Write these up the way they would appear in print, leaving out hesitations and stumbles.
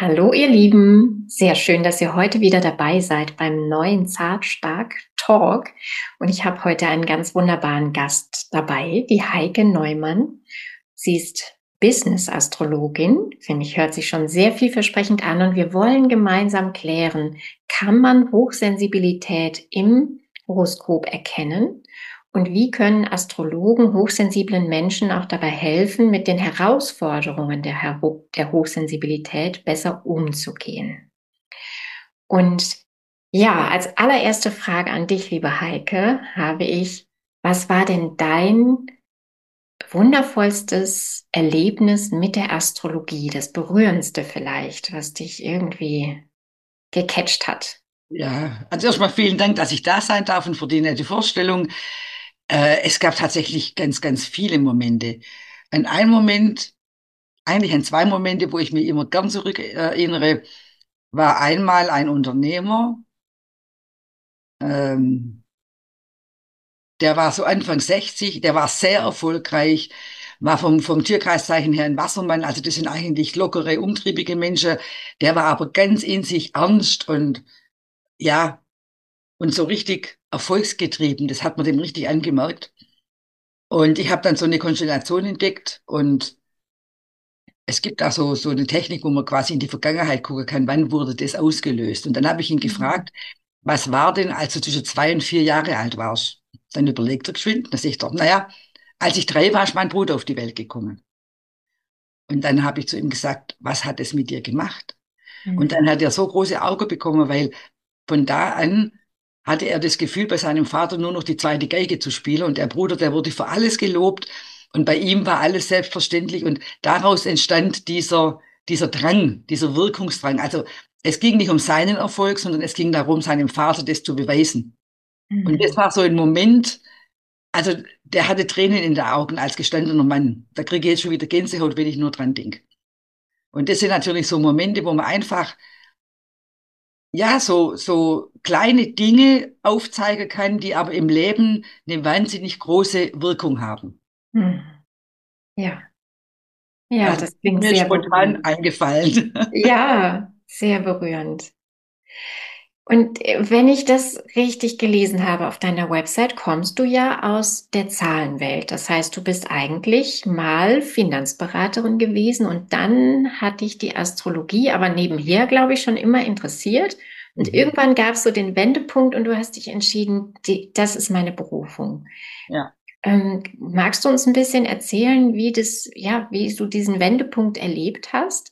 Hallo ihr Lieben, sehr schön, dass ihr heute wieder dabei seid beim neuen Zart-Stark Talk. Und ich habe heute einen ganz wunderbaren Gast dabei, die Heike Neumann. Sie ist Business-Astrologin, finde ich, hört sich schon sehr vielversprechend an. Und wir wollen gemeinsam klären, kann man Hochsensibilität im Horoskop erkennen? Und wie können Astrologen hochsensiblen Menschen auch dabei helfen, mit den Herausforderungen der Hochsensibilität besser umzugehen? Und ja, als allererste Frage an dich, liebe Heike, habe ich, was war denn dein wundervollstes Erlebnis mit der Astrologie, das berührendste vielleicht, was dich irgendwie gecatcht hat? Ja, also erstmal vielen Dank, dass ich da sein darf und für die nette Vorstellung. Es gab tatsächlich ganz, ganz viele Momente. An einen Moment, eigentlich an zwei Momente, wo ich mich immer gern zurück erinnere, war einmal ein Unternehmer, ähm, der war so Anfang 60, der war sehr erfolgreich, war vom Tierkreiszeichen her ein Wassermann, also das sind eigentlich lockere, umtriebige Menschen. Der war aber ganz in sich ernst und ja, und so richtig erfolgsgetrieben. Das hat man dem richtig angemerkt. Und ich habe dann so eine Konstellation entdeckt und es gibt da so eine Technik, wo man quasi in die Vergangenheit gucken kann, wann wurde das ausgelöst. Und dann habe ich ihn Mhm. gefragt, was war denn, als du zwischen 2 und 4 Jahre alt warst? Dann überlegt er geschwind, dann sehe ich doch, naja, als ich 3 war, ist mein Bruder auf die Welt gekommen. Und dann habe ich zu ihm gesagt, was hat es mit dir gemacht? Und Mhm. dann hat er so große Augen bekommen, weil von da an hatte er das Gefühl, bei seinem Vater nur noch die zweite Geige zu spielen. Und der Bruder, der wurde für alles gelobt. Und bei ihm war alles selbstverständlich. Und daraus entstand dieser Drang, dieser Wirkungsdrang. Also es ging nicht um seinen Erfolg, sondern es ging darum, seinem Vater das zu beweisen. Und das Mhm. war so ein Moment, also der hatte Tränen in den Augen als gestandener Mann. Da kriege ich jetzt schon wieder Gänsehaut, wenn ich nur dran denke. Und das sind natürlich so Momente, wo man einfach ja, so kleine Dinge aufzeigen kann, die aber im Leben eine wahnsinnig große Wirkung haben. Mhm. Ja, ja, Also, das das ist klingt mir sehr spontan berührend. eingefallen. Ja, sehr berührend. Und wenn ich das richtig gelesen habe auf deiner Website, kommst du ja aus der Zahlenwelt. Das heißt, du bist eigentlich mal Finanzberaterin gewesen und dann hat dich die Astrologie aber nebenher, glaube ich, schon immer interessiert. Und Mhm. irgendwann gab es so den Wendepunkt und du hast dich entschieden, das ist meine Berufung. Ja, Magst du uns ein bisschen erzählen, wie du diesen Wendepunkt erlebt hast?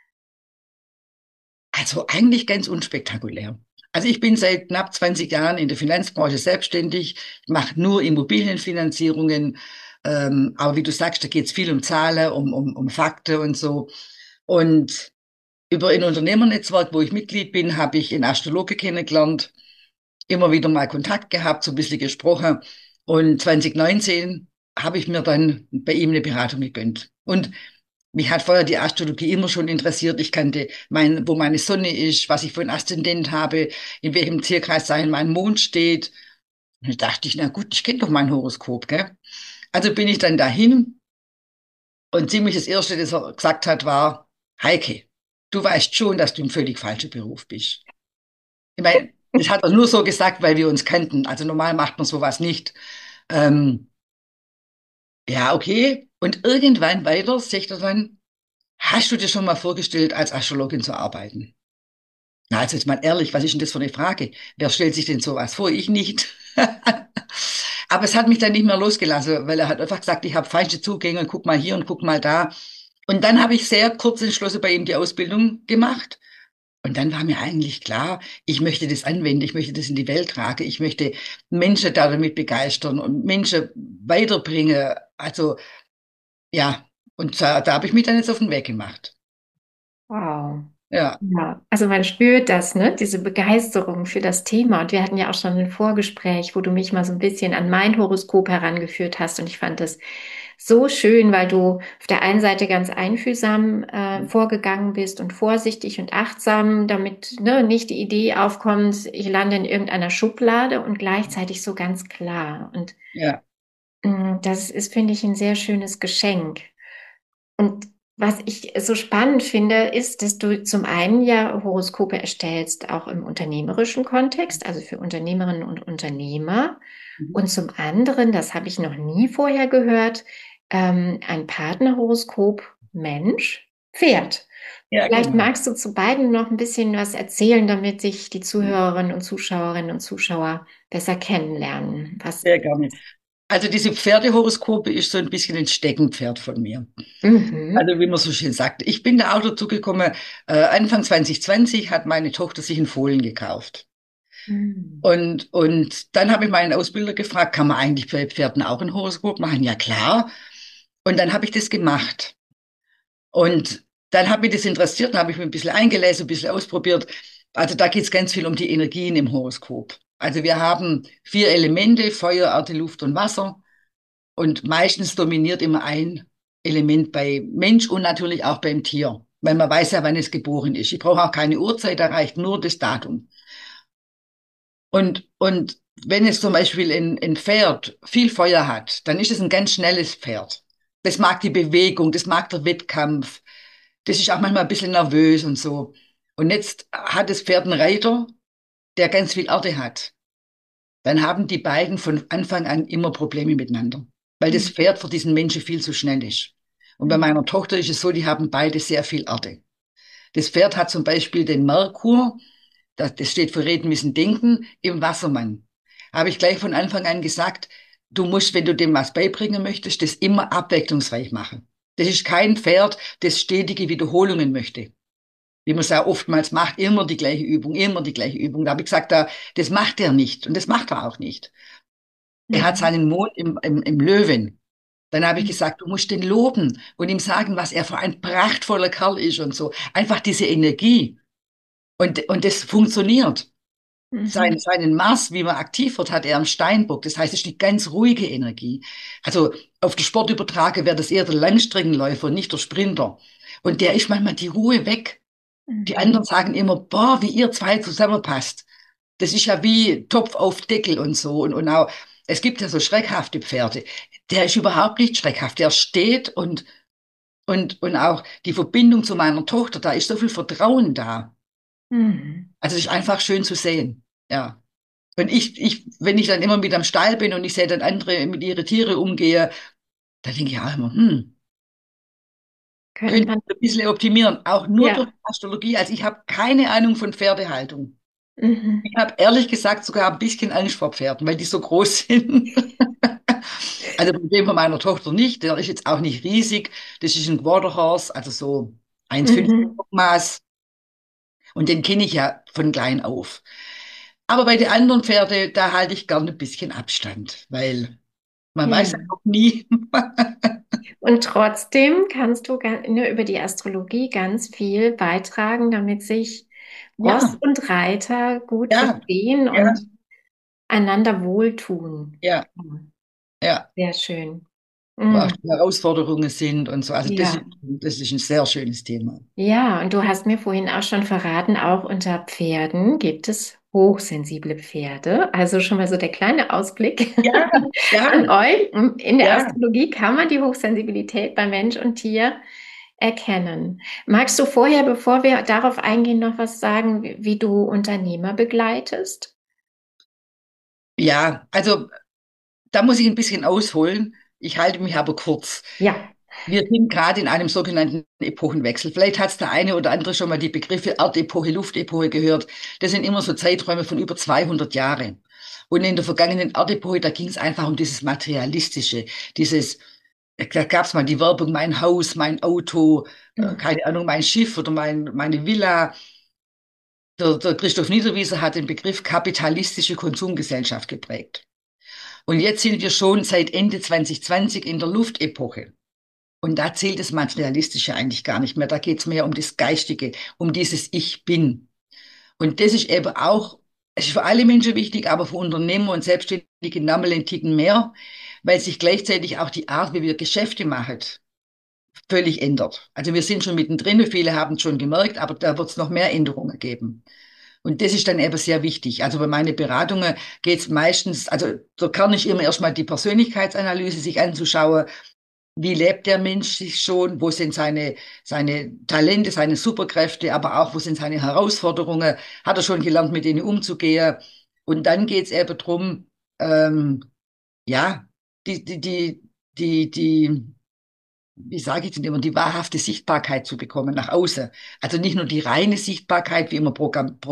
also eigentlich ganz unspektakulär. Also ich bin seit knapp 20 Jahren in der Finanzbranche selbstständig, mache nur Immobilienfinanzierungen, aber wie du sagst, da geht es viel um Zahlen, um Fakten und so. Und über ein Unternehmernetzwerk, wo ich Mitglied bin, habe ich einen Astrologe kennengelernt, immer wieder mal Kontakt gehabt, so ein bisschen gesprochen. Und 2019 habe ich mir dann bei ihm eine Beratung gegönnt. Und mich hat vorher die Astrologie immer schon interessiert. Ich kannte wo meine Sonne ist, was ich für einen Aszendent habe, in welchem Tierkreiszeichen mein Mond steht. Und da dachte ich, na gut, ich kenne doch mein Horoskop, gell? Also bin ich dann dahin und ziemlich das Erste, das er gesagt hat, war, Heike, du weißt schon, dass du im völlig falschen Beruf bist. Ich meine, das hat er nur so gesagt, weil wir uns kannten. Also normal macht man sowas nicht. Ähm, ja, okay. Und irgendwann weiter sagt er dann, hast du dir schon mal vorgestellt, als Astrologin zu arbeiten? Na, also jetzt mal ehrlich, was ist denn das für eine Frage? Wer stellt sich denn sowas vor? Ich nicht. Aber es hat mich dann nicht mehr losgelassen, weil er hat einfach gesagt, ich habe falsche Zugänge, guck mal hier und guck mal da. Und dann habe ich sehr kurz entschlossen bei ihm die Ausbildung gemacht. Und dann war mir eigentlich klar, ich möchte das anwenden, ich möchte das in die Welt tragen, ich möchte Menschen damit begeistern und Menschen weiterbringen. Also ja, und da habe ich mich dann jetzt auf den Weg gemacht. Wow. Ja, Ja, also man spürt das, ne? Diese Begeisterung für das Thema. Und wir hatten ja auch schon ein Vorgespräch, wo du mich mal so ein bisschen an mein Horoskop herangeführt hast. Und ich fand das so schön, weil du auf der einen Seite ganz einfühlsam vorgegangen bist und vorsichtig und achtsam, damit ne, nicht die Idee aufkommt, ich lande in irgendeiner Schublade und gleichzeitig so ganz klar. Und ja, das ist, finde ich, ein sehr schönes Geschenk. Und Was ich so spannend finde, ist, dass du zum einen ja Horoskope erstellst, auch im unternehmerischen Kontext, also für Unternehmerinnen und Unternehmer. Mhm. Und zum anderen, das habe ich noch nie vorher gehört, ein Partnerhoroskop Mensch, Pferd. Ja, Vielleicht genau. magst du zu beiden noch ein bisschen was erzählen, damit sich die Zuhörerinnen und Zuschauerinnen und Zuschauer besser kennenlernen. Was? Sehr gerne. Also diese Pferdehoroskope ist so ein bisschen ein Steckenpferd von mir. Mhm. Also wie man so schön sagt. Ich bin da auch dazu gekommen, Anfang 2020 hat meine Tochter sich einen Fohlen gekauft. Mhm. Und dann habe ich meinen Ausbilder gefragt, kann man eigentlich bei Pferden auch ein Horoskop machen? Ja, klar. Und dann habe ich das gemacht. Und dann hat mich das interessiert, dann habe ich mich ein bisschen eingelesen, ein bisschen ausprobiert. Also da geht es ganz viel um die Energien im Horoskop. Also wir haben 4 Elemente, Feuer, Erde, Luft und Wasser. Und meistens dominiert immer ein Element bei Mensch und natürlich auch beim Tier, weil man weiß ja, wann es geboren ist. Ich brauche auch keine Uhrzeit, da reicht nur das Datum. Und wenn es zum Beispiel ein Pferd viel Feuer hat, dann ist es ein ganz schnelles Pferd. Das mag die Bewegung, das mag der Wettkampf, das ist auch manchmal ein bisschen nervös und so. Und jetzt hat das Pferd einen Reiter, der ganz viel Erde hat. Dann haben die beiden von Anfang an immer Probleme miteinander, weil das Mhm. Pferd für diesen Menschen viel zu schnell ist. Und bei meiner Tochter ist es so, die haben beide sehr viel Erde. Das Pferd hat zum Beispiel den Merkur, das steht für Reden müssen denken, im Wassermann. Habe ich gleich von Anfang an gesagt, du musst, wenn du dem was beibringen möchtest, das immer abwechslungsreich machen. Das ist kein Pferd, das stetige Wiederholungen möchte. Wie man es ja oftmals macht, immer die gleiche Übung, immer die gleiche Übung. Da habe ich gesagt, das macht er nicht und das macht er auch nicht. Er hat Mhm. seinen Mond im Löwen. Dann habe ich Mhm. gesagt, du musst den loben und ihm sagen, was er für ein prachtvoller Kerl ist und so. Einfach diese Energie. Und das funktioniert. Mhm. Seinen Mars, wie man aktiv wird, hat er am Steinbock. Das heißt, es ist eine ganz ruhige Energie. Also auf den Sport übertragen wäre das eher der Langstreckenläufer, nicht der Sprinter. Und der ist manchmal die Ruhe weg. Die Mhm. anderen sagen immer, boah, wie ihr zwei zusammenpasst. Das ist ja wie Topf auf Deckel und so. Und auch, es gibt ja so schreckhafte Pferde. Der ist überhaupt nicht schreckhaft. Der steht und auch die Verbindung zu meiner Tochter, da ist so viel Vertrauen da. Mhm. Also es ist einfach schön zu sehen. Ja. Und wenn ich dann immer mit am Stall bin und ich sehe dann andere mit ihren Tiere umgehe, dann denke ich auch immer, Könnte könnte man, ich ein bisschen optimieren. Auch nur durch ja. Astrologie. Also ich habe keine Ahnung von Pferdehaltung. Mhm. Ich habe ehrlich gesagt sogar ein bisschen Angst vor Pferden, weil die so groß sind. Also bei dem von meiner Tochter nicht. Der ist jetzt auch nicht riesig. Das ist ein Quarter Horse, also so 1,50 Mhm. Maß. Und den kenne ich ja von klein auf. Aber bei den anderen Pferden, da halte ich gerne ein bisschen Abstand, weil man Ja. weiß ja noch nie. Und trotzdem kannst du ne, über die Astrologie ganz viel beitragen, damit sich Ross Ja, und Reiter gut ja, verstehen ja, und einander wohltun. ja, Ja, ja. sehr schön. Wo auch Mhm. die Herausforderungen sind und so. Also Ja. das ist ein sehr schönes Thema. Ja, und du hast mir vorhin auch schon verraten, auch unter Pferden gibt es hochsensible Pferde. Also schon mal so der kleine Ausblick Ja, an ja, euch. In der ja. Astrologie kann man die Hochsensibilität bei Mensch und Tier erkennen. Magst du vorher, bevor wir darauf eingehen, noch was sagen, wie du Unternehmer begleitest? Ja, also da muss ich ein bisschen ausholen. Ich halte mich aber kurz. Ja. Wir sind gerade in einem sogenannten Epochenwechsel. Vielleicht hat es der eine oder andere schon mal die Begriffe Erdepoche, Luftepoche gehört. Das sind immer so Zeiträume von über 200 Jahren. Und in der vergangenen Erdepoche, da ging es einfach um dieses Materialistische, dieses, da gab es mal die Werbung, mein Haus, mein Auto, Mhm. keine Ahnung, mein Schiff oder meine Villa. Der Christoph Niederwieser hat den Begriff kapitalistische Konsumgesellschaft geprägt. Und jetzt sind wir schon seit Ende 2020 in der Luftepoche. Und da zählt das Materialistische eigentlich gar nicht mehr. Da geht es mehr um das Geistige, um dieses Ich bin. Und das ist eben auch, es ist für alle Menschen wichtig, aber für Unternehmer und Selbstständige nochmal einen Ticken mehr, weil sich gleichzeitig auch die Art, wie wir Geschäfte machen, völlig ändert. Also wir sind schon mittendrin, viele haben es schon gemerkt, aber da wird es noch mehr Änderungen geben. Und das ist dann eben sehr wichtig. Also bei meinen Beratungen geht es meistens, also der Kern ist immer erstmal die Persönlichkeitsanalyse sich anzuschauen. Wie lebt der Mensch sich schon? Wo sind seine Talente, seine Superkräfte, aber auch wo sind seine Herausforderungen? Hat er schon gelernt, mit denen umzugehen? Und dann geht es eben darum, ähm, ja, die, die, die, die, wie sage ich denn immer, die wahrhafte Sichtbarkeit zu bekommen nach außen. Also nicht nur die reine Sichtbarkeit, wie immer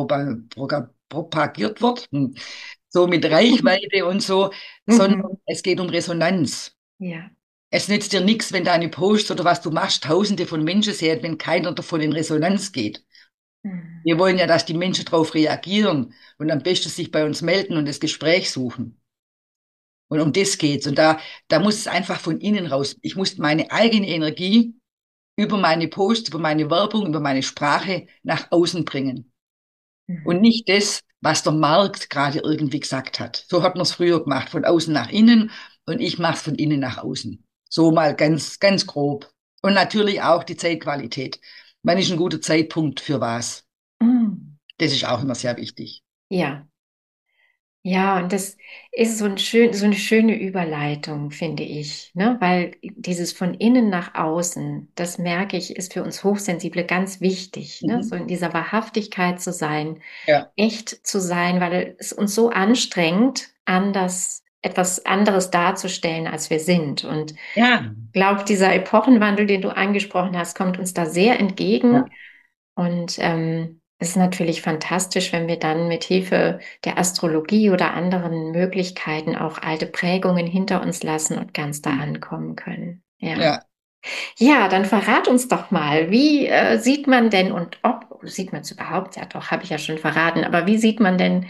propagiert wird, so mit Reichweite und so, Mhm. sondern es geht um Resonanz. Ja. Es nützt dir nichts, wenn deine Posts oder was du machst, Tausende von Menschen sehen, wenn keiner davon in Resonanz geht. Mhm. Wir wollen ja, dass die Menschen darauf reagieren und am besten sich bei uns melden und das Gespräch suchen. Und um das geht's. Und da muss es einfach von innen raus. Ich muss meine eigene Energie über meine Posts, über meine Werbung, über meine Sprache nach außen bringen. Und Mhm. nicht das, was der Markt gerade irgendwie gesagt hat. So hat man es früher gemacht, von außen nach innen und ich mache es von innen nach außen. So mal ganz, ganz grob. Und natürlich auch die Zeitqualität. Wann ist ein guter Zeitpunkt für was? Mhm. Das ist auch immer sehr wichtig. Ja. Ja, und das ist so eine schöne Überleitung, finde ich, ne? Weil dieses von innen nach außen, das merke ich, ist für uns Hochsensible ganz wichtig, ne? So Mhm. in dieser Wahrhaftigkeit zu sein, Ja. echt zu sein, weil es uns so anstrengt, etwas anderes darzustellen, als wir sind. Und ich Ja. glaube, dieser Epochenwandel, den du angesprochen hast, kommt uns da sehr entgegen. Ja. Und es ist natürlich fantastisch, wenn wir dann mit Hilfe der Astrologie oder anderen Möglichkeiten auch alte Prägungen hinter uns lassen und ganz da ankommen können. Ja. Ja. Ja, dann verrat uns doch mal, wie sieht man denn und ob, sieht man es überhaupt? Ja, doch, habe ich ja schon verraten, aber wie sieht man denn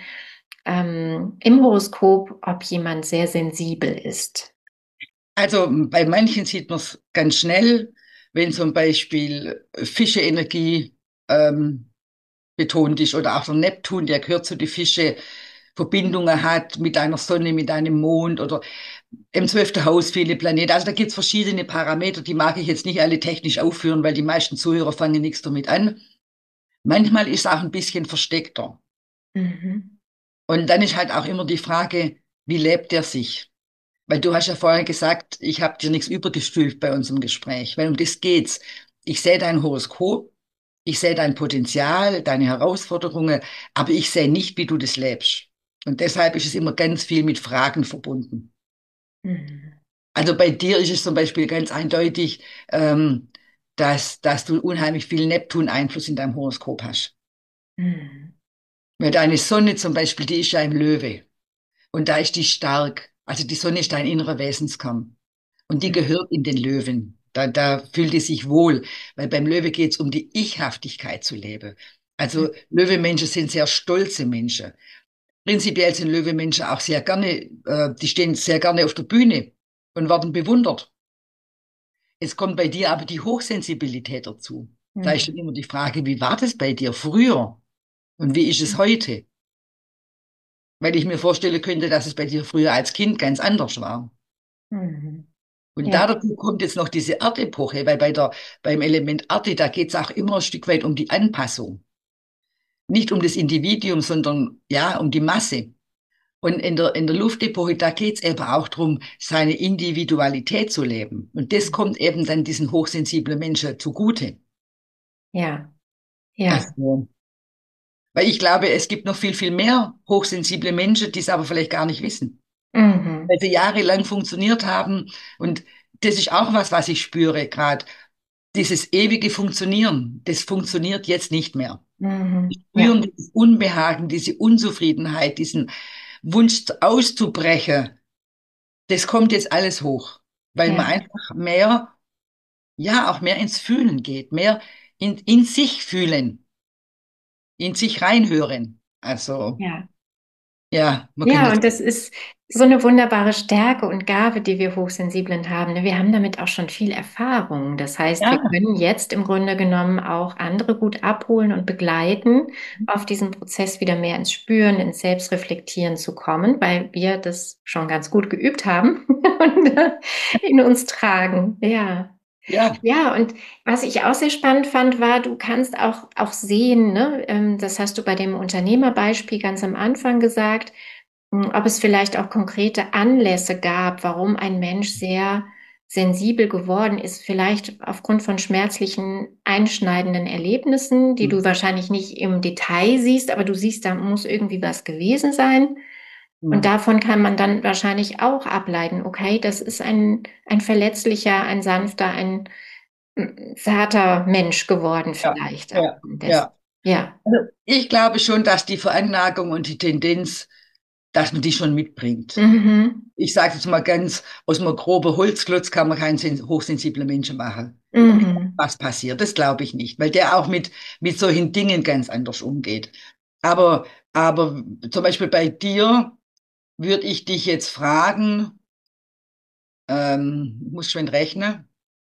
im Horoskop, ob jemand sehr sensibel ist? Also bei manchen sieht man es ganz schnell, wenn zum Beispiel Fische-Energie betont ist oder auch der Neptun, der gehört zu den Fische, Verbindungen hat mit einer Sonne, mit einem Mond oder im 12. Haus viele Planeten. Also da gibt es verschiedene Parameter, die mag ich jetzt nicht alle technisch aufführen, weil die meisten Zuhörer fangen nichts damit an. Manchmal ist es auch ein bisschen versteckter. Mhm. Und dann ist halt auch immer die Frage, wie lebt er sich? Weil du hast ja vorher gesagt, ich habe dir nichts übergestülpt bei unserem Gespräch, weil um das geht's. Ich sehe dein Horoskop, ich sehe dein Potenzial, deine Herausforderungen, aber ich sehe nicht, wie du das lebst. Und deshalb ist es immer ganz viel mit Fragen verbunden. Mhm. Also bei dir ist es zum Beispiel ganz eindeutig, dass du unheimlich viel Neptun-Einfluss in deinem Horoskop hast. Mhm. Weil deine Sonne zum Beispiel, die ist ja im Löwe und da ist die stark. Also die Sonne ist dein innerer Wesenskern und die Mhm. gehört in den Löwen. Da fühlt die sich wohl, weil beim Löwe geht es um die Ich-Haftigkeit zu leben. Also Löwemenschen sind sehr stolze Menschen. Prinzipiell sind Löwemenschen auch sehr gerne, die stehen sehr gerne auf der Bühne und werden bewundert. Es kommt bei dir aber die Hochsensibilität dazu. Da ist dann Mhm. immer die Frage, wie war das bei dir früher und wie ist es heute? Weil ich mir vorstellen könnte, dass es bei dir früher als Kind ganz anders war. Mhm. Und Ja. dazu kommt jetzt noch diese Erdepoche, weil beim Element Erde, da geht es auch immer ein Stück weit um die Anpassung. Nicht um das Individuum, sondern ja, um die Masse. Und in der Luftepoche, da geht es eben auch darum, seine Individualität zu leben. Und das kommt eben dann diesen hochsensiblen Menschen zugute. Ja. Ja. Also, weil ich glaube, es gibt noch viel, viel mehr hochsensible Menschen, die es aber vielleicht gar nicht wissen, Mhm. weil sie jahrelang funktioniert haben. Und das ist auch was, was ich spüre gerade. Dieses ewige Funktionieren, das funktioniert jetzt nicht mehr. Mhm. Spüren Ja. dieses Unbehagen, diese Unzufriedenheit, diesen Wunsch auszubrechen, das kommt jetzt alles hoch, weil man Ja. einfach mehr, ja, auch mehr ins Fühlen geht, mehr in sich fühlen, in sich reinhören. Also, Ja. ja, man könnte Ja, jetzt, und das ist so eine wunderbare Stärke und Gabe, die wir Hochsensiblen haben, ne? Wir haben damit auch schon viel Erfahrung. Das heißt, wir ja, können jetzt im Grunde genommen auch andere gut abholen und begleiten, auf diesen Prozess wieder mehr ins Spüren, ins Selbstreflektieren zu kommen, weil wir das schon ganz gut geübt haben und in uns tragen. Ja. ja, Ja, und was ich auch sehr spannend fand, war, du kannst auch sehen, ne, das hast du bei dem Unternehmerbeispiel ganz am Anfang gesagt, ob es vielleicht auch konkrete Anlässe gab, warum ein Mensch sehr sensibel geworden ist, vielleicht aufgrund von schmerzlichen, einschneidenden Erlebnissen, die Mhm. du wahrscheinlich nicht im Detail siehst, aber du siehst, da muss irgendwie was gewesen sein. Und Mhm. davon kann man dann wahrscheinlich auch ableiten, okay, das ist ein verletzlicher, ein sanfter, ein zarter Mensch geworden Ja, vielleicht ja, aufgrund dessen. ja. Ja. Also ich glaube schon, dass die Veranlagung und die Tendenz, dass man die schon mitbringt. Mhm. Ich sage jetzt mal ganz, aus einem groben Holzklotz kann man keinen hochsensiblen Menschen machen. Mhm. Was passiert, das glaube ich nicht, weil der auch mit solchen Dingen ganz anders umgeht. Aber zum Beispiel bei dir würde ich dich jetzt fragen, muss schon rechnen.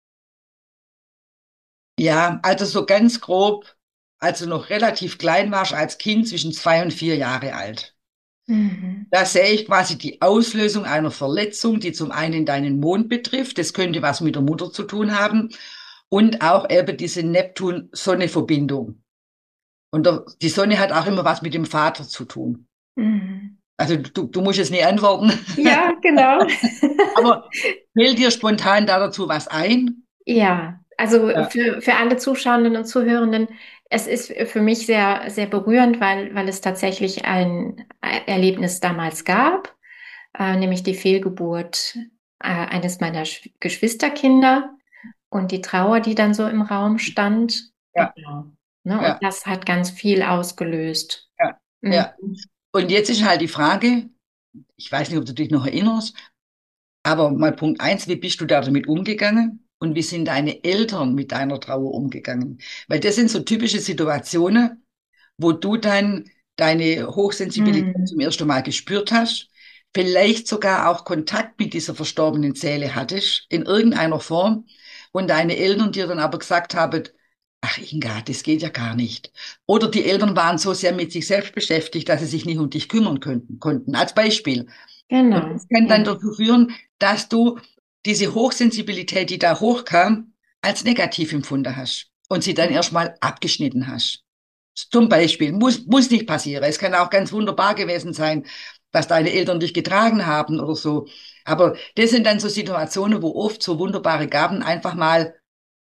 Ja, also so ganz grob, als du noch relativ klein warst, als Kind zwischen 2 und 4 Jahre alt. Mhm. Da sehe ich quasi die Auslösung einer Verletzung, die zum einen deinen Mond betrifft. Das könnte was mit der Mutter zu tun haben. Und auch eben diese Neptun-Sonne-Verbindung. Und die Sonne hat auch immer was mit dem Vater zu tun. Mhm. Also du musst jetzt nicht antworten. Ja, genau. Aber fällt dir spontan da dazu was ein? Ja, also Ja. für alle Zuschauenden und Zuhörenden, es ist für mich sehr, sehr berührend, weil es tatsächlich ein Erlebnis damals gab, nämlich die Fehlgeburt eines meiner Geschwisterkinder und die Trauer, die dann so im Raum stand. Ja, Genau. Ne, und ja, das hat ganz viel ausgelöst. ja, Mhm. ja. Und jetzt ist halt die Frage, ich weiß nicht, ob du dich noch erinnerst, aber mal Punkt eins, wie bist du da damit umgegangen? Und wie sind deine Eltern mit deiner Trauer umgegangen? Weil das sind so typische Situationen, wo du dann deine Hochsensibilität Mhm. zum ersten Mal gespürt hast, vielleicht sogar auch Kontakt mit dieser verstorbenen Seele hattest, in irgendeiner Form, und deine Eltern dir dann aber gesagt haben, ach Inga, das geht ja gar nicht. Oder die Eltern waren so sehr mit sich selbst beschäftigt, dass sie sich nicht um dich kümmern konnten. Als Beispiel. Und Genau. das kann Ja. dann dazu führen, dass du diese Hochsensibilität, die da hochkam, als negativ empfunden hast und sie dann erstmal abgeschnitten hast. Zum Beispiel, muss nicht passieren. Es kann auch ganz wunderbar gewesen sein, dass deine Eltern dich getragen haben oder so. Aber das sind dann so Situationen, wo oft so wunderbare Gaben einfach mal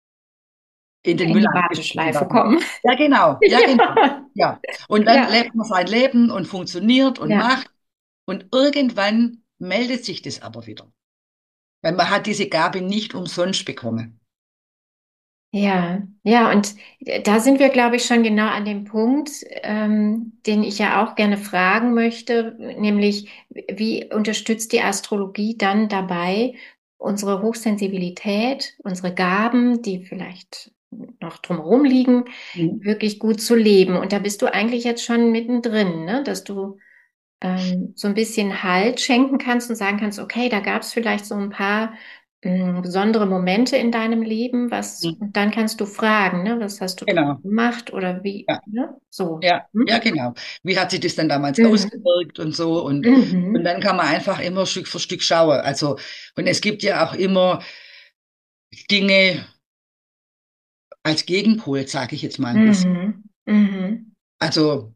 in den In die Mülleimer geschmissen Warteschleife werden. kommen. Ja, genau. Ja, genau. Ja. Ja. Und dann Ja. lebt man sein Leben und funktioniert und Ja. macht. Und irgendwann meldet sich das aber wieder. Weil man hat diese Gabe nicht umsonst bekommen. Ja, ja, und da sind wir, glaube ich, schon genau an dem Punkt, den ich ja auch gerne fragen möchte, nämlich wie unterstützt die Astrologie dann dabei, unsere Hochsensibilität, unsere Gaben, die vielleicht noch drumherum liegen, Mhm. wirklich gut zu leben? Und da bist du eigentlich jetzt schon mittendrin, ne? Dass du so ein bisschen Halt schenken kannst und sagen kannst, okay, da gab es vielleicht so ein paar besondere Momente in deinem Leben, Mhm. und dann kannst du fragen, ne, was hast du Genau. gemacht oder wie, Ja. ne, so. Ja, ja, Hm? genau. Wie hat sich das dann damals Mhm. ausgewirkt und so? Und Mhm. dann kann man einfach immer Stück für Stück schauen. Also, und es gibt ja auch immer Dinge als Gegenpol, sage ich jetzt mal ein bisschen. Mhm. Mhm. Also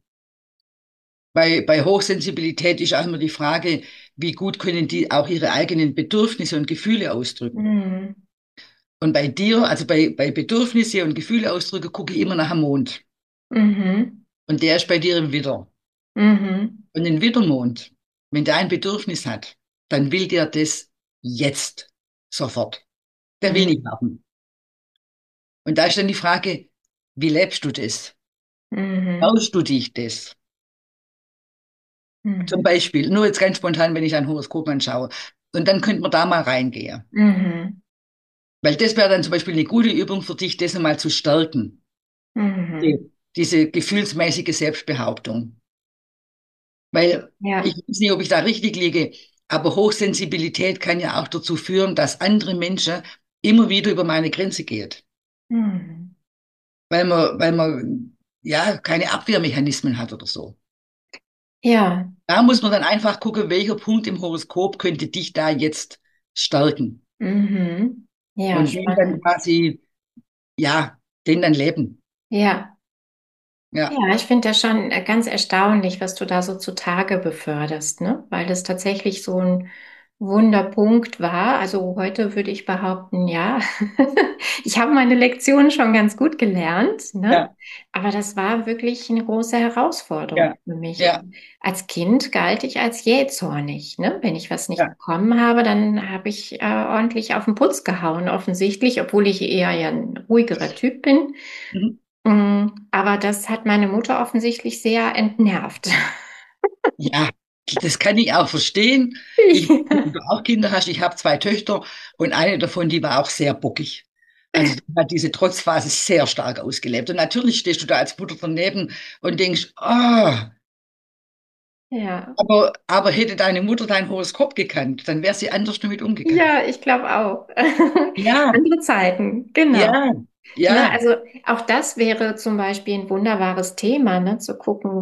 bei Hochsensibilität ist auch immer die Frage, wie gut können die auch ihre eigenen Bedürfnisse und Gefühle ausdrücken. Mhm. Und bei dir, also bei Bedürfnisse und Gefühle ausdrücken, gucke ich immer nach dem Mond. Mhm. Und der ist bei dir im Widder. Mhm. Und den Widdermond, wenn der ein Bedürfnis hat, dann will der das jetzt, sofort. Der will Mhm. nicht warten. Und da ist dann die Frage, wie lebst du das? Mhm. Traust du dich das? Zum Mhm. Beispiel, nur jetzt ganz spontan, wenn ich ein Horoskop anschaue. Und dann könnte man da mal reingehen. Mhm. Weil das wäre dann zum Beispiel eine gute Übung für dich, das einmal zu stärken. Mhm. Diese gefühlsmäßige Selbstbehauptung. Weil ich Ja. weiß nicht, ob ich da richtig liege, aber Hochsensibilität kann ja auch dazu führen, dass andere Menschen immer wieder über meine Grenze geht. Mhm. Weil man ja keine Abwehrmechanismen hat oder so. Ja. Da muss man dann einfach gucken, welcher Punkt im Horoskop könnte dich da jetzt stärken. Mhm. Ja, Und den dann spannend. quasi, ja, den dann leben. Ja. Ja. Ja, ich finde das schon ganz erstaunlich, was du da so zutage beförderst, ne? Weil das tatsächlich so ein Wunderpunkt war. Also heute würde ich behaupten, ja, ich habe meine Lektion schon ganz gut gelernt, ne? Ja, Aber das war wirklich eine große Herausforderung ja, für mich. ja, Und als Kind galt ich als jähzornig, ne? Wenn ich was nicht ja. bekommen habe, dann habe ich ordentlich auf den Putz gehauen, offensichtlich, obwohl ich eher ja ein ruhigerer Typ bin. Mhm. Aber das hat meine Mutter offensichtlich sehr entnervt. Ja, das kann ich auch verstehen. Ich, wenn du auch Kinder hast, ich habe zwei Töchter und eine davon, die war auch sehr bockig. Also die hat diese Trotzphase sehr stark ausgelebt. Und natürlich stehst du da als Mutter daneben und denkst, Ja. aber hätte deine Mutter dein Horoskop gekannt, dann wäre sie anders damit umgegangen. Ja, ich glaube auch. Ja, Andere Zeiten, genau. ja, Ne, ja, also auch das wäre zum Beispiel ein wunderbares Thema, ne, zu gucken,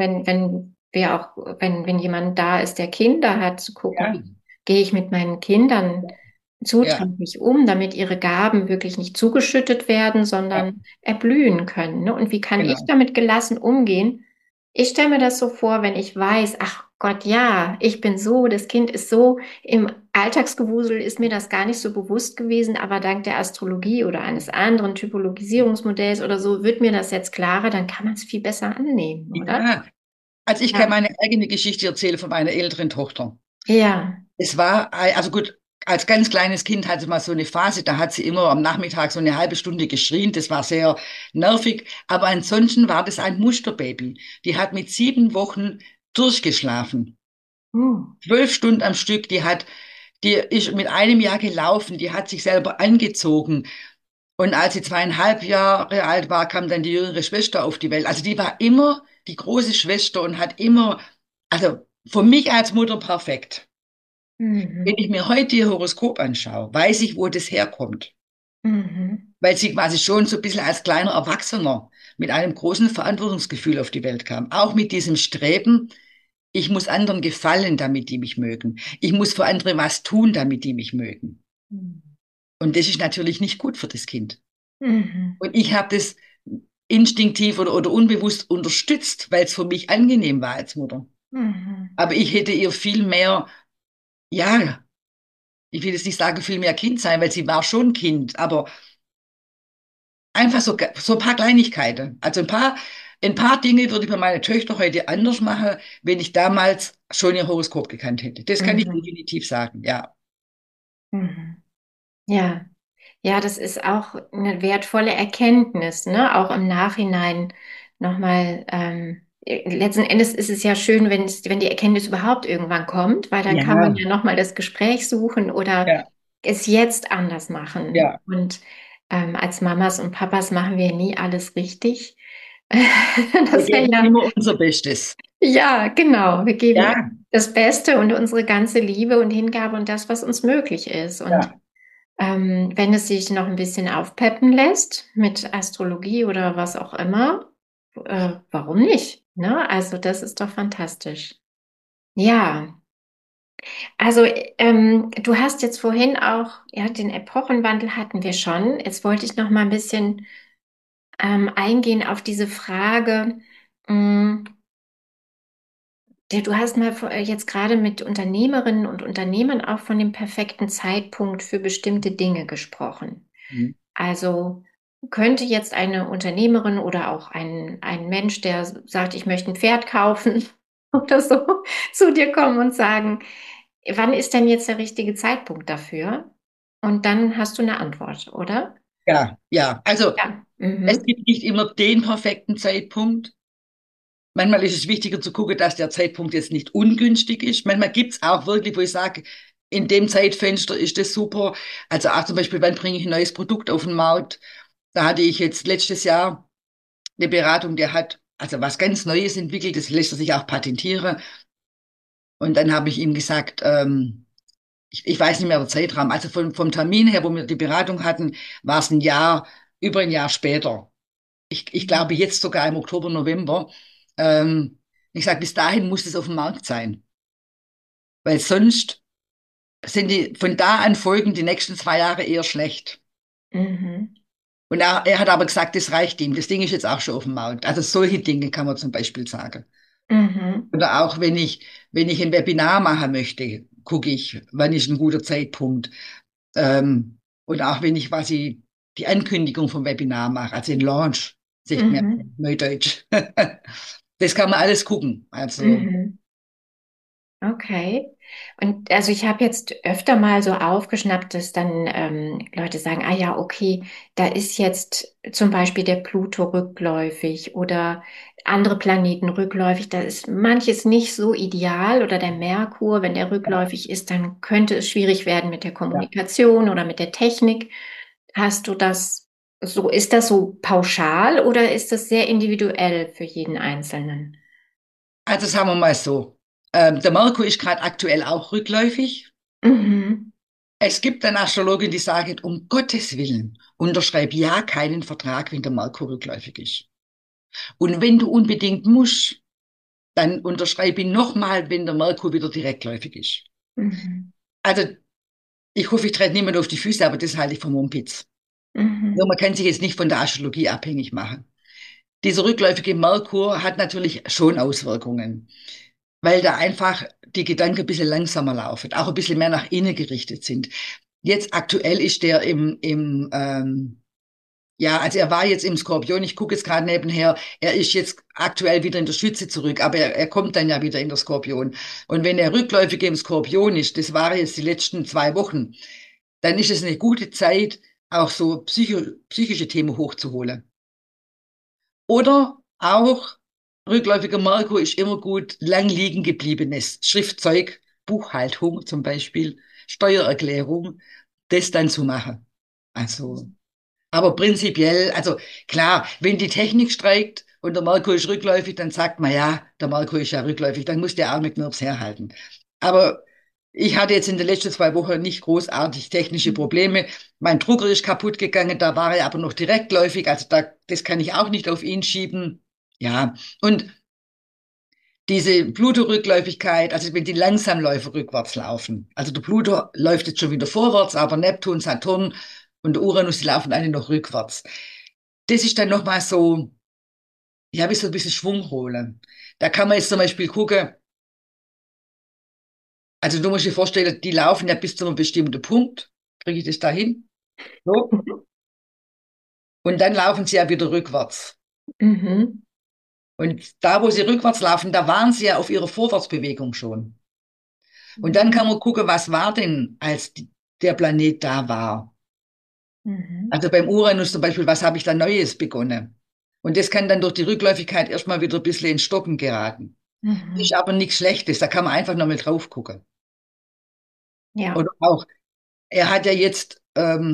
wenn jemand da ist, der Kinder hat, zu gucken, ja, wie gehe ich mit meinen Kindern ja, zuträglich um, damit ihre Gaben wirklich nicht zugeschüttet werden, ja, sondern erblühen können, ne? Und wie kann ich genau. damit gelassen umgehen? Ich stelle mir das so vor, wenn ich weiß, ach Gott, ja, ich bin so, das Kind ist so. Im Alltagsgewusel ist mir das gar nicht so bewusst gewesen, aber dank der Astrologie oder eines anderen Typologisierungsmodells oder so wird mir das jetzt klarer, dann kann man es viel besser annehmen, oder? Ja, also ich kann Ja. meine eigene Geschichte erzählen von meiner älteren Tochter. Ja. Es war, also gut, als ganz kleines Kind hatte sie mal so eine Phase, da hat sie immer am Nachmittag so eine halbe Stunde geschrien. Das war sehr nervig. Aber ansonsten war das ein Musterbaby. Die hat mit 7 Wochen durchgeschlafen. Hm. 12 Stunden am Stück. Die ist mit einem Jahr gelaufen. Die hat sich selber angezogen. Und als sie 2,5 Jahre alt war, kam dann die jüngere Schwester auf die Welt. Also die war immer die große Schwester und hat immer, also für mich als Mutter perfekt. Wenn Mhm. ich mir heute ihr Horoskop anschaue, weiß ich, wo das herkommt. Mhm. Weil sie quasi schon so ein bisschen als kleiner Erwachsener mit einem großen Verantwortungsgefühl auf die Welt kam. Auch mit diesem Streben, ich muss anderen gefallen, damit die mich mögen. Ich muss für andere was tun, damit die mich mögen. Mhm. Und das ist natürlich nicht gut für das Kind. Mhm. Und ich habe das instinktiv oder unbewusst unterstützt, weil es für mich angenehm war als Mutter. Mhm. Aber ich hätte ihr viel mehr, ja, ich will jetzt nicht sagen, viel mehr Kind sein, weil sie war schon Kind, aber einfach so ein paar Kleinigkeiten. Also ein paar Dinge würde ich bei meiner Töchter heute anders machen, wenn ich damals schon ihr Horoskop gekannt hätte. Das kann ich Mhm. definitiv sagen, ja. Mhm. Ja. Ja, das ist auch eine wertvolle Erkenntnis, ne? Auch im Nachhinein nochmal. Letzten Endes ist es ja schön, wenn die Erkenntnis überhaupt irgendwann kommt, weil dann kann man Ja, ja nochmal das Gespräch suchen oder ja, es jetzt anders machen. ja. Und als Mamas und Papas machen wir nie alles richtig. Wir Das wäre geben ja, immer unser Bestes. ja, genau. Wir geben Ja, das Beste und unsere ganze Liebe und Hingabe und das, was uns möglich ist. Und ja. wenn es sich noch ein bisschen aufpeppen lässt mit Astrologie oder was auch immer, warum nicht? Ne? Also das ist doch fantastisch. Ja, also du hast jetzt vorhin auch, ja, den Epochenwandel hatten wir schon. Jetzt wollte ich noch mal ein bisschen eingehen auf diese Frage. mh, Du hast mal jetzt gerade mit Unternehmerinnen und Unternehmern auch von dem perfekten Zeitpunkt für bestimmte Dinge gesprochen. Mhm. Also könnte jetzt eine Unternehmerin oder auch ein Mensch, der sagt, ich möchte ein Pferd kaufen oder so, zu dir kommen und sagen, wann ist denn jetzt der richtige Zeitpunkt dafür? Und dann hast du eine Antwort, oder? Ja, ja. Also Ja. es Mhm. gibt nicht immer den perfekten Zeitpunkt. Manchmal ist es wichtiger zu gucken, dass der Zeitpunkt jetzt nicht ungünstig ist. Manchmal gibt es auch wirklich, wo ich sage, in dem Zeitfenster ist das super. Also auch zum Beispiel, wann bringe ich ein neues Produkt auf den Markt? Da hatte ich jetzt letztes Jahr eine Beratung, der hat also was ganz Neues entwickelt, das lässt er sich auch patentieren. Und dann habe ich ihm gesagt, ich weiß nicht mehr der Zeitraum, also vom Termin her, wo wir die Beratung hatten, war es ein Jahr, über ein Jahr später. Ich glaube jetzt sogar im Oktober, November. Ähm, Ich sage, bis dahin muss es auf dem Markt sein, weil sonst sind die von da an folgen die nächsten 2 Jahre eher schlecht. Mhm. Und er hat aber gesagt, das reicht ihm. Das Ding ist jetzt auch schon auf dem Markt. Also solche Dinge kann man zum Beispiel sagen. Mhm. Oder auch wenn ich ein Webinar machen möchte. gucke ich, wann ist ein guter Zeitpunkt. Und auch wenn ich quasi die Ankündigung vom Webinar mache, also den Launch, sagt mir Mhm. Neudeutsch. Das kann man alles gucken. Also, Mhm. Okay. Und also ich habe jetzt öfter mal so aufgeschnappt, dass dann Leute sagen, ah ja, okay, da ist jetzt zum Beispiel der Pluto rückläufig oder andere Planeten rückläufig. Da ist manches nicht so ideal oder der Merkur, wenn der ja, rückläufig ist, dann könnte es schwierig werden mit der ja. Kommunikation oder mit der Technik. Hast du das so, ist das so pauschal oder ist das sehr individuell für jeden Einzelnen? Also sagen wir mal so. Der Merkur ist gerade aktuell auch rückläufig. Mhm. Es gibt dann Astrologen, die sagen, um Gottes Willen, unterschreib ja keinen Vertrag, wenn der Merkur rückläufig ist. Und wenn du unbedingt musst, dann unterschreibe ihn nochmal, wenn der Merkur wieder direktläufig ist. Mhm. Also ich hoffe, ich trete niemand auf die Füße, aber das halte ich vom Mumpitz. Nur Mhm. man kann sich jetzt nicht von der Astrologie abhängig machen. Dieser rückläufige Merkur hat natürlich schon Auswirkungen, weil da einfach die Gedanken ein bisschen langsamer laufen, auch ein bisschen mehr nach innen gerichtet sind. Jetzt aktuell ist der ja, also er war jetzt im Skorpion, ich gucke jetzt gerade nebenher, er ist jetzt aktuell wieder in der Schütze zurück, aber er kommt dann ja wieder in der Skorpion. Und wenn er rückläufig im Skorpion ist, das war jetzt die letzten 2 Wochen, dann ist es eine gute Zeit, auch so psychische Themen hochzuholen. Oder auch rückläufiger Merkur ist immer gut, lang liegen gebliebenes Schriftzeug, Buchhaltung zum Beispiel, Steuererklärung, das dann zu machen. Also, aber prinzipiell, also klar, wenn die Technik streikt und der Merkur ist rückläufig, dann sagt man ja, der Merkur ist ja rückläufig, dann muss der arme Knirps herhalten. Aber ich hatte jetzt in den letzten 2 Wochen nicht großartig technische Probleme. Mein Drucker ist kaputt gegangen, da war er aber noch direktläufig, also das kann ich auch nicht auf ihn schieben. Ja, und diese Pluto-Rückläufigkeit, also wenn die Langsamläufer rückwärts laufen, also der Pluto läuft jetzt schon wieder vorwärts, aber Neptun, Saturn und der Uranus, die laufen alle noch rückwärts. Das ist dann nochmal so, ja, wie so ein bisschen Schwung holen. Da kann man jetzt zum Beispiel gucken, also du musst dir vorstellen, die laufen ja bis zu einem bestimmten Punkt. Kriege ich das dahin? So. Und dann laufen sie ja wieder rückwärts. Mhm. Und da, wo sie rückwärts laufen, da waren sie ja auf ihrer Vorwärtsbewegung schon. Und dann kann man gucken, was war denn, als der Planet da war. Mhm. Also beim Uranus zum Beispiel, was habe ich da Neues begonnen? Und das kann dann durch die Rückläufigkeit erstmal wieder ein bisschen ins Stocken geraten. Ist Mhm. aber nichts Schlechtes, da kann man einfach nochmal drauf gucken. Ja. Oder auch, er hat ja jetzt,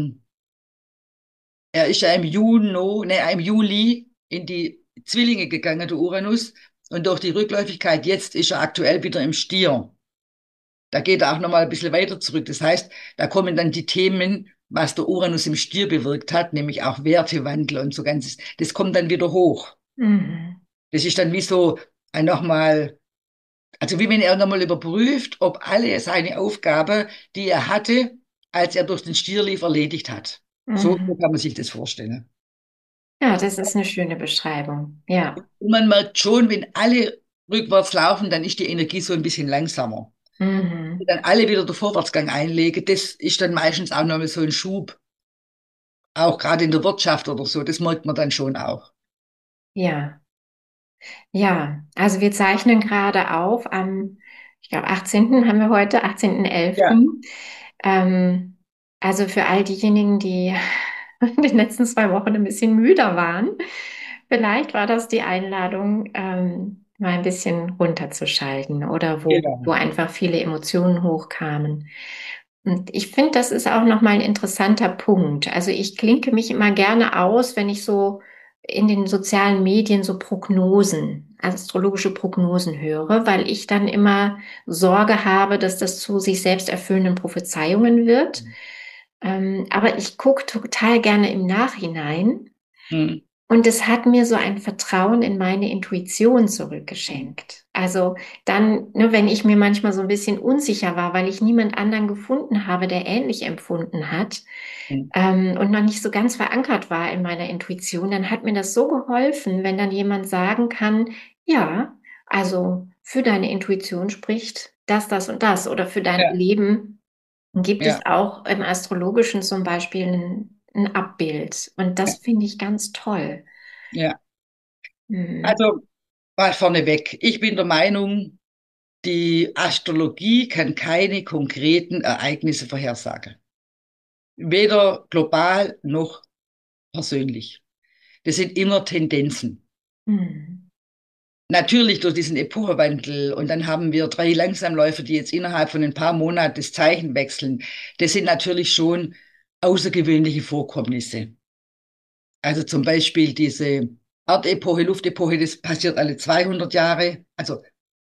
er ist ja im Juli in die Zwillinge gegangen, der Uranus. Und durch die Rückläufigkeit jetzt ist er aktuell wieder im Stier. Da geht er auch nochmal ein bisschen weiter zurück. Das heißt, da kommen dann die Themen, was der Uranus im Stier bewirkt hat, nämlich auch Wertewandel und so ganzes. Das kommt dann wieder hoch. Mhm. Das ist dann wie so ein nochmal, also wie wenn er nochmal überprüft, ob alle seine Aufgabe, die er hatte, als er durch den Stier lief, erledigt hat. So Mhm. kann man sich das vorstellen. Ja, das ist eine schöne Beschreibung. Ja. Und man merkt schon, wenn alle rückwärts laufen, dann ist die Energie so ein bisschen langsamer. Wenn Mhm. dann alle wieder den Vorwärtsgang einlegen, das ist dann meistens auch nochmal so ein Schub, auch gerade in der Wirtschaft oder so, das merkt man dann schon auch. Ja. Ja. Also wir zeichnen gerade auf am, ich glaube, 18. haben wir heute, Ja, 18.11. Ähm, also für all diejenigen, die in den letzten 2 Wochen ein bisschen müder waren, vielleicht war das die Einladung, mal ein bisschen runterzuschalten oder wo genau. einfach viele Emotionen hochkamen. Und ich finde, das ist auch nochmal ein interessanter Punkt. Also ich klinke mich immer gerne aus, wenn ich so in den sozialen Medien so Prognosen, astrologische Prognosen höre, weil ich dann immer Sorge habe, dass das zu sich selbst erfüllenden Prophezeiungen wird. Aber ich gucke total gerne im Nachhinein Hm. und es hat mir so ein Vertrauen in meine Intuition zurückgeschenkt. Also dann, ne, wenn ich mir manchmal so ein bisschen unsicher war, weil ich niemand anderen gefunden habe, der ähnlich empfunden hat, Hm. und noch nicht so ganz verankert war in meiner Intuition, dann hat mir das so geholfen, wenn dann jemand sagen kann, ja, also für deine Intuition spricht das und das oder für dein Ja, Leben gibt es ja, auch im Astrologischen zum Beispiel ein Abbild. Und ja, das finde ich ganz toll. ja. Mhm. Also mal vorneweg. Ich bin der Meinung, die Astrologie kann keine konkreten Ereignisse vorhersagen. Weder global noch persönlich. Das sind immer Tendenzen. Mhm. Natürlich durch diesen Epochewandel und dann haben wir drei Langsamläufer, die jetzt innerhalb von ein paar Monaten das Zeichen wechseln. Das sind natürlich schon außergewöhnliche Vorkommnisse. Also zum Beispiel diese Erdepoche, Luftepoche, das passiert alle 200 Jahre. Also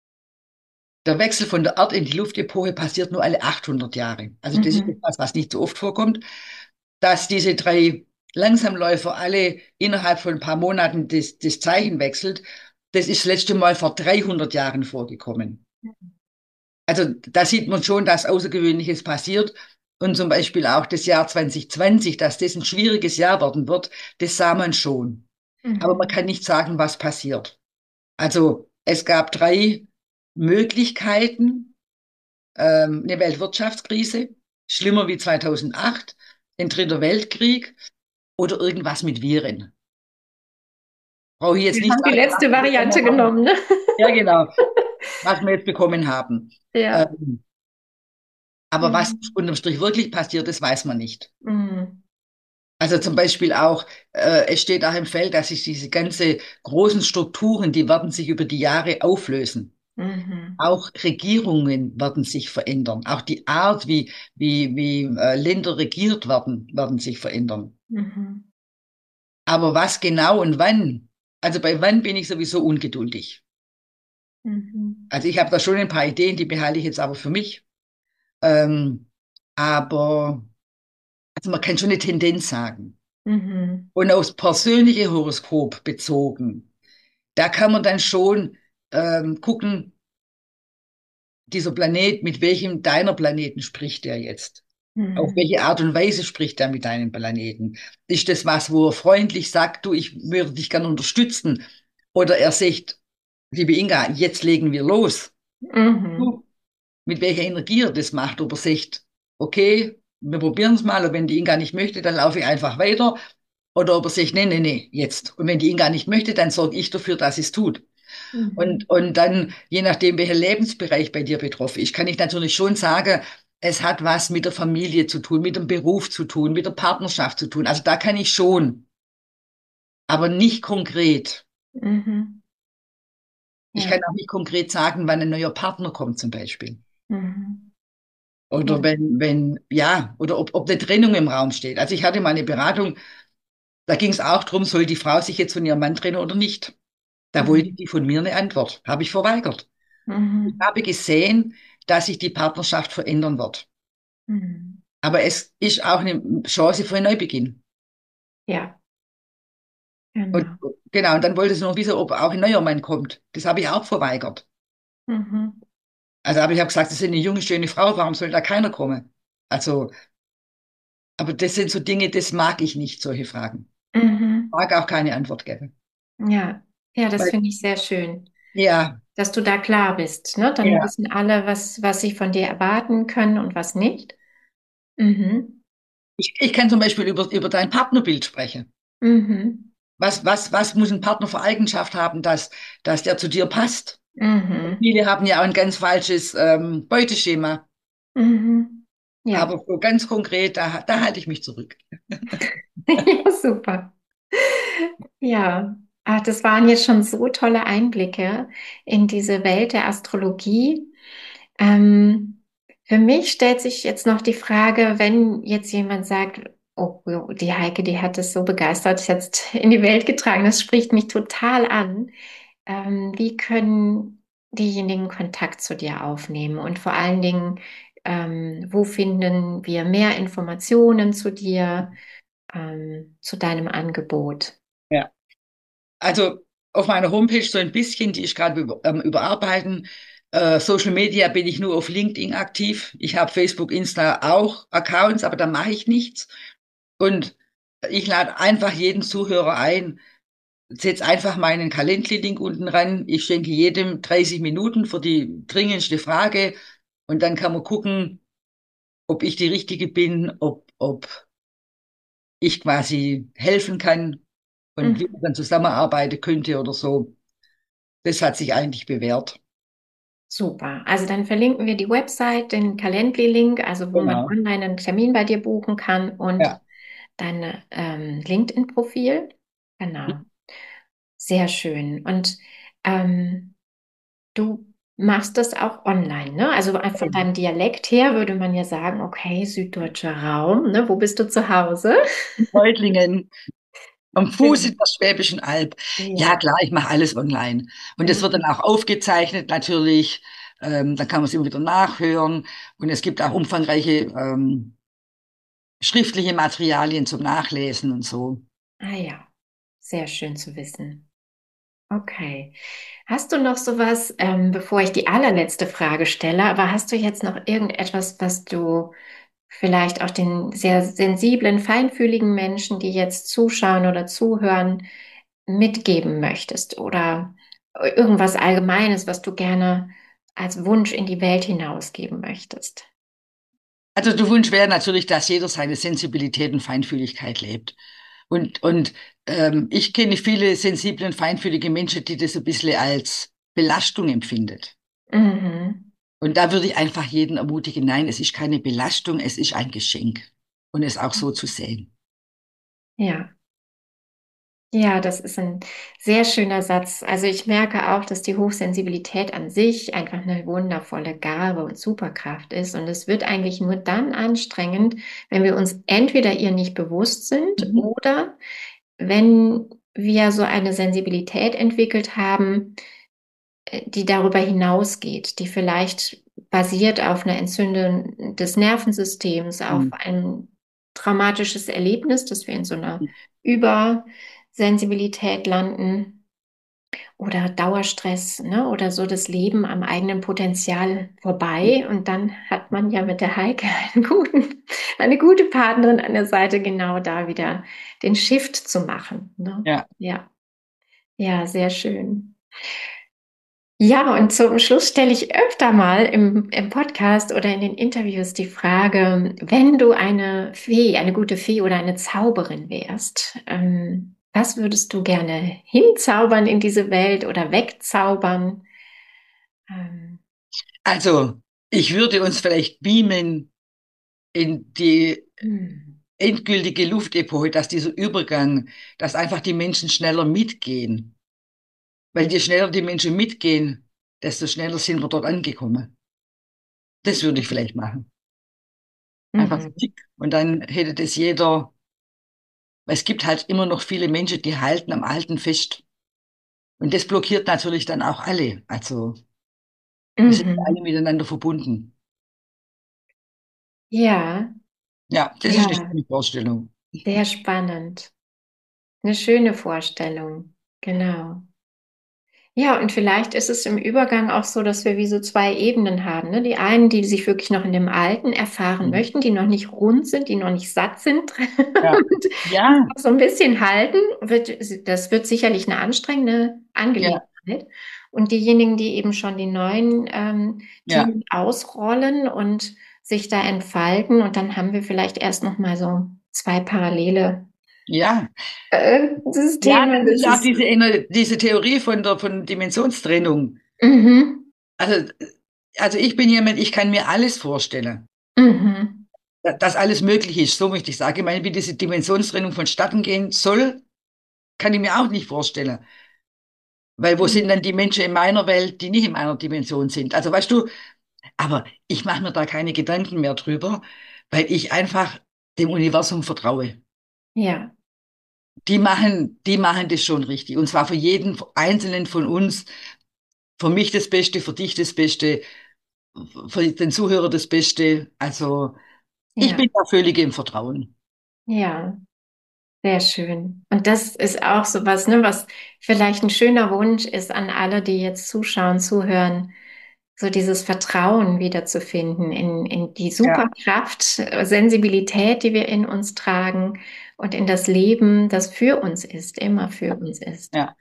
der Wechsel von der Erd- in die Luftepoche passiert nur alle 800 Jahre. Also das ist Mhm. etwas, was nicht so oft vorkommt. Dass diese drei Langsamläufer alle innerhalb von ein paar Monaten das Zeichen wechselt, das ist das letzte Mal vor 300 Jahren vorgekommen. Also da sieht man schon, dass Außergewöhnliches passiert. Und zum Beispiel auch das Jahr 2020, dass das ein schwieriges Jahr werden wird, das sah man schon. Aber man Mhm. kann nicht sagen, was passiert. Also es gab drei Möglichkeiten. Eine Weltwirtschaftskrise, schlimmer wie 2008, ein dritter Weltkrieg oder irgendwas mit Viren. Brauche ich jetzt Wir nicht haben die sagen, was letzte wir Variante bekommen haben. genommen, ne? Ja, genau, was wir jetzt bekommen haben. Ja. Ähm, aber was Mhm. unterm Strich wirklich passiert, das weiß man nicht. Mhm. Also zum Beispiel auch, es steht auch im Feld, dass sich diese ganze großen Strukturen, die werden sich über die Jahre auflösen. Mhm. Auch Regierungen werden sich verändern. Auch die Art, wie Länder regiert werden sich verändern. Mhm. Aber was genau und wann? Also bei wann bin ich sowieso ungeduldig. Mhm. Also ich habe da schon ein paar Ideen, die behalte ich jetzt aber für mich. Ähm, aber also man kann schon eine Tendenz sagen. Mhm. Und aufs persönliche Horoskop bezogen, da kann man dann schon gucken, dieser Planet, mit welchem deiner Planeten spricht der jetzt? Auf Mhm. welche Art und Weise spricht er mit deinem Planeten? Ist das was, wo er freundlich sagt, du, ich würde dich gerne unterstützen? Oder er sagt, liebe Inga, jetzt legen wir los. Mhm. Du, mit welcher Energie er das macht, ob er sagt, okay, wir probieren es mal, und wenn die Inga nicht möchte, dann laufe ich einfach weiter. Oder ob er sagt, nee, nee, nee, jetzt. Und wenn die Inga nicht möchte, dann sorge ich dafür, dass sie es tut. Mhm. Und dann, je nachdem, welcher Lebensbereich bei dir betroffen ist, kann ich natürlich schon sagen, es hat was mit der Familie zu tun, mit dem Beruf zu tun, mit der Partnerschaft zu tun. Also da kann ich schon, aber nicht konkret. Mhm. Ich Ja. kann auch nicht konkret sagen, wann ein neuer Partner kommt zum Beispiel. Mhm. Oder Ja. ja, oder ob eine Trennung im Raum steht. Also ich hatte mal eine Beratung, da ging es auch drum, soll die Frau sich jetzt von ihrem Mann trennen oder nicht? Da wollte Mhm. die von mir eine Antwort. Habe ich verweigert. Ich Mhm. habe gesehen, dass sich die Partnerschaft verändern wird. Mhm. Aber es ist auch eine Chance für einen Neubeginn. Ja, Und genau. genau, und dann wollte sie noch wissen, ob auch ein neuer Mann kommt. Das habe ich auch verweigert. Mhm. Also habe ich hab gesagt, das ist eine junge, schöne Frau, warum soll da keiner kommen? Also, aber das sind so Dinge, das mag ich nicht, solche Fragen. Mhm. Mag auch keine Antwort geben. Ja, ja, das Weil, finde ich sehr schön, ja, dass du da klar bist, ne? Dann ja. wissen alle, was sie von dir erwarten können und was nicht. Mhm. Ich kann zum Beispiel über dein Partnerbild sprechen. Mhm. Was muss ein Partner für Eigenschaft haben, dass der zu dir passt? Mhm. Viele haben ja auch ein ganz falsches Beuteschema. Mhm. Ja. Aber so ganz konkret, da halte ich mich zurück. Ja, super. Ja, das waren jetzt schon so tolle Einblicke in diese Welt der Astrologie. Ähm, für mich stellt sich jetzt noch die Frage, wenn jetzt jemand sagt, oh, die Heike, die hat es so begeistert jetzt in die Welt getragen, das spricht mich total an. Wie können diejenigen Kontakt zu dir aufnehmen? Und vor allen Dingen, wo finden wir mehr Informationen zu dir, zu deinem Angebot? Ja. Also auf meiner Homepage so ein bisschen, die ist gerade überarbeiten. Social Media bin ich nur auf LinkedIn aktiv. Ich habe Facebook, Insta auch Accounts, aber da mache ich nichts. Und ich lade einfach jeden Zuhörer ein, setz einfach meinen Calendly-Link unten ran. Ich schenke jedem 30 Minuten für die dringendste Frage. Und dann kann man gucken, ob ich die Richtige bin, ob ich quasi helfen kann und wie man Mhm. dann zusammenarbeiten könnte oder so. Das hat sich eigentlich bewährt. Super. Also dann verlinken wir die Website, den Calendly-Link, also wo man Genau. online einen Termin bei dir buchen kann und Ja. dein LinkedIn-Profil. Genau. Sehr schön. Und ähm, du machst das auch online, ne? Also von deinem Dialekt her würde man ja sagen, okay, süddeutscher Raum, ne? Wo bist du zu Hause? Reutlingen am Fuße Genau. der Schwäbischen Alb. Ja, Ja. klar, ich mache alles online. Und es wird dann Mhm. auch aufgezeichnet, natürlich. Dann kann man es immer wieder nachhören. Und es gibt auch umfangreiche schriftliche Materialien zum Nachlesen und so. Ah ja, sehr schön zu wissen. Okay. Hast du noch sowas, bevor ich die allerletzte Frage stelle, aber hast du jetzt noch irgendetwas, was du vielleicht auch den sehr sensiblen, feinfühligen Menschen, die jetzt zuschauen oder zuhören, mitgeben möchtest oder irgendwas Allgemeines, was du gerne als Wunsch in die Welt hinausgeben möchtest? Also der Wunsch wäre natürlich, dass jeder seine Sensibilität und Feinfühligkeit lebt. Und ich kenne viele sensible und feinfühlige Menschen, die das ein bisschen als Belastung empfindet. Mhm. Und da würde ich einfach jeden ermutigen, nein, es ist keine Belastung, es ist ein Geschenk. Und es auch so zu sehen. Ja. Ja, das ist ein sehr schöner Satz. Also ich merke auch, dass die Hochsensibilität an sich einfach eine wundervolle Gabe und Superkraft ist. Und es wird eigentlich nur dann anstrengend, wenn wir uns entweder ihr nicht bewusst sind Mhm. oder wenn wir so eine Sensibilität entwickelt haben, die darüber hinausgeht, die vielleicht basiert auf einer Entzündung des Nervensystems, auf Mhm. ein traumatisches Erlebnis, dass wir in so einer Übersensibilität landen oder Dauerstress, ne, oder so das Leben am eigenen Potenzial vorbei. Und dann hat man ja mit der Heike eine gute Partnerin an der Seite, genau da wieder den Shift zu machen. Ne? Ja. Ja, ja, sehr schön. Ja, und zum Schluss stelle ich öfter mal im Podcast oder in den Interviews die Frage, wenn du eine Fee, eine gute Fee oder eine Zauberin wärst, was würdest du gerne hinzaubern in diese Welt oder wegzaubern? Ähm, Also, ich würde uns vielleicht beamen in die hm, endgültige Luftepoche, dass dieser Übergang, dass einfach die Menschen schneller mitgehen. Weil je schneller die Menschen mitgehen, desto schneller sind wir dort angekommen. Das würde ich vielleicht machen. Einfach so mhm, tick. Und dann hätte das jeder, weil es gibt halt immer noch viele Menschen, die halten am Alten fest. Und das blockiert natürlich dann auch alle. Also wir sind ja alle mhm. miteinander verbunden. Ja, Ja, das ist eine ja, schöne Vorstellung. sehr spannend. Eine schöne Vorstellung. Genau. Ja, und vielleicht ist es im Übergang auch so, dass wir wie so zwei Ebenen haben, ne? Die einen, die sich wirklich noch in dem Alten erfahren Mhm. möchten, die noch nicht rund sind, die noch nicht satt sind Ja. und die Ja, noch so ein bisschen halten, das wird sicherlich eine anstrengende ja, Angelegenheit. Und diejenigen, die eben schon die neuen ja, Themen ausrollen und sich da entfalten, und dann haben wir vielleicht erst noch mal so zwei parallele ja. Ja, Systeme. das ist Das ja auch ist diese Theorie von Dimensionstrennung. mhm, Also, also ich bin jemand, ich kann mir alles vorstellen, mhm. dass alles möglich ist, so möchte ich sagen. Ich meine, wie diese Dimensionstrennung vonstatten gehen soll, kann ich mir auch nicht vorstellen. Weil wo sind dann die Menschen in meiner Welt, die nicht in meiner Dimension sind? Also weißt du, aber ich mache mir da keine Gedanken mehr drüber, weil ich einfach dem Universum vertraue. Ja, Die machen das schon richtig. Und zwar für jeden Einzelnen von uns, für mich das Beste, für dich das Beste, für den Zuhörer das Beste. Also ich bin ja, da völlig im Vertrauen. ja, sehr schön. Und das ist auch so was, ne, was vielleicht ein schöner Wunsch ist an alle, die jetzt zuschauen, zuhören, so dieses Vertrauen wiederzufinden in die Ja, Superkraft, Sensibilität, die wir in uns tragen und in das Leben, das für uns ist, immer für uns ist. ja.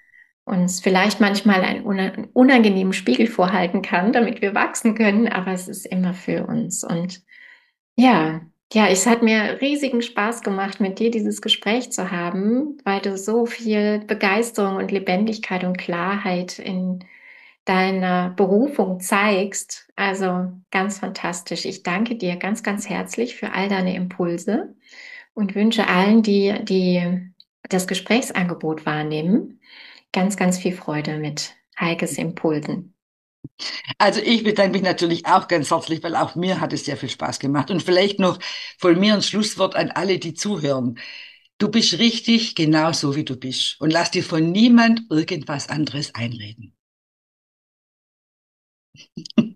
uns vielleicht manchmal einen unangenehmen Spiegel vorhalten kann, damit wir wachsen können, aber es ist immer für uns. Und ja, ja, es hat mir riesigen Spaß gemacht, mit dir dieses Gespräch zu haben, weil du so viel Begeisterung und Lebendigkeit und Klarheit in deiner Berufung zeigst. Also ganz fantastisch. Ich danke dir ganz, ganz herzlich für all deine Impulse und wünsche allen, die das Gesprächsangebot wahrnehmen, ganz, ganz viel Freude mit Heikes Impulsen. Also ich bedanke mich natürlich auch ganz herzlich, weil auch mir hat es sehr viel Spaß gemacht. Und vielleicht noch von mir ein Schlusswort an alle, die zuhören. Du bist richtig genau so, wie du bist. Und lass dir von niemand irgendwas anderes einreden.